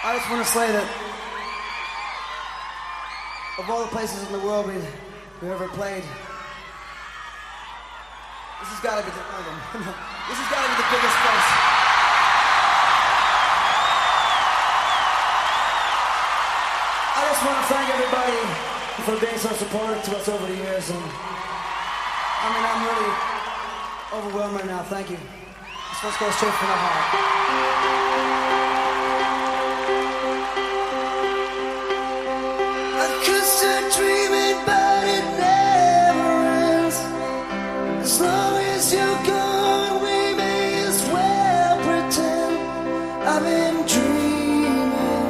I just want to say that of all the places in the world we've ever played, this has got to be one of them. This has got to be the biggest place. I just want to thank everybody for being so supportive to us over the years, and I mean, I'm really overwhelmed right now. Thank you. This one's goes straight from the heart. Dreaming, but it never ends. As long as you're gone, we may as well pretend I've been dreaming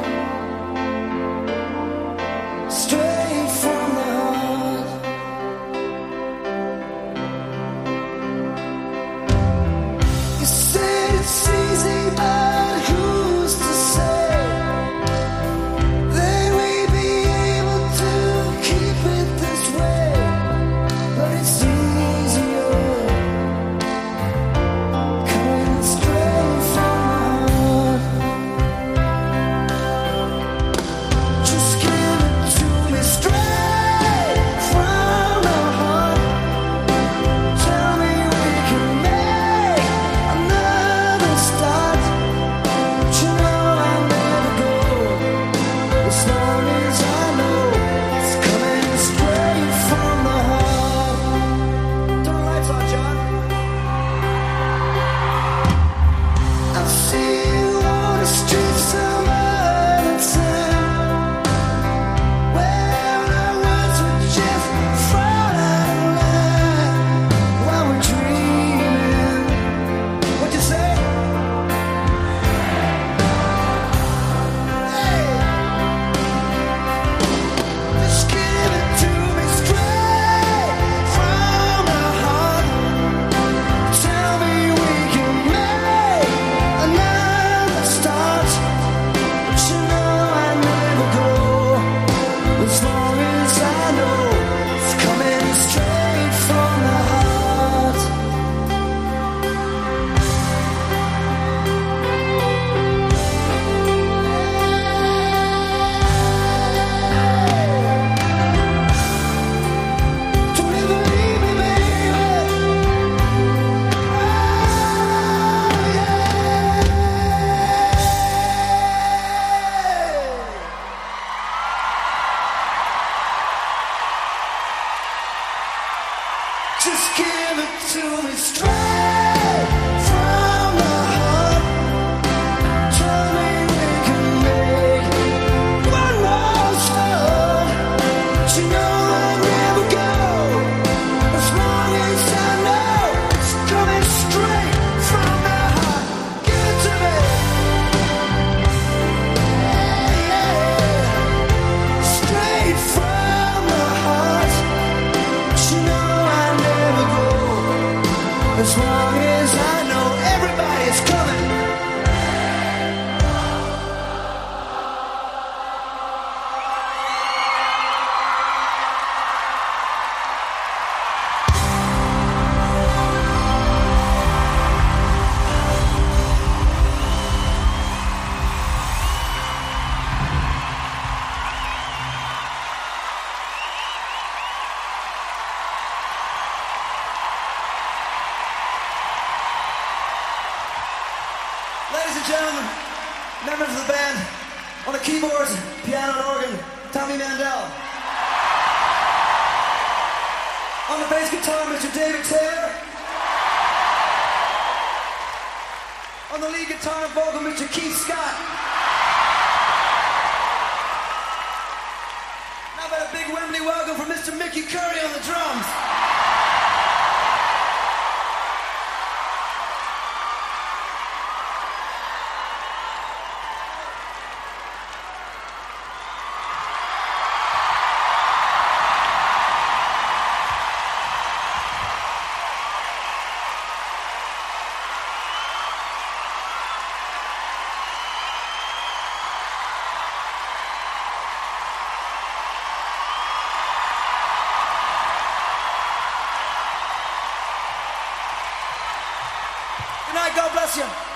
straight from the heart. You said it's easy, but who's to say? Just give it to me straight from the heart. Tell me we can make one more start. But you know I'll never go as long as I know it's coming straight from the heart. Give it to me. Yeah. Straight from the heart. But you know as long as I know everybody's coming. Ladies and gentlemen, members of the band, on the keyboards, piano and organ, Tommy Mandel. On the bass guitar, Mr. David Taylor. On the lead guitar and vocal, Mr. Keith Scott. Now about a big Wembley welcome from Mr. Mickey Curry on the drums. Good night, God bless you.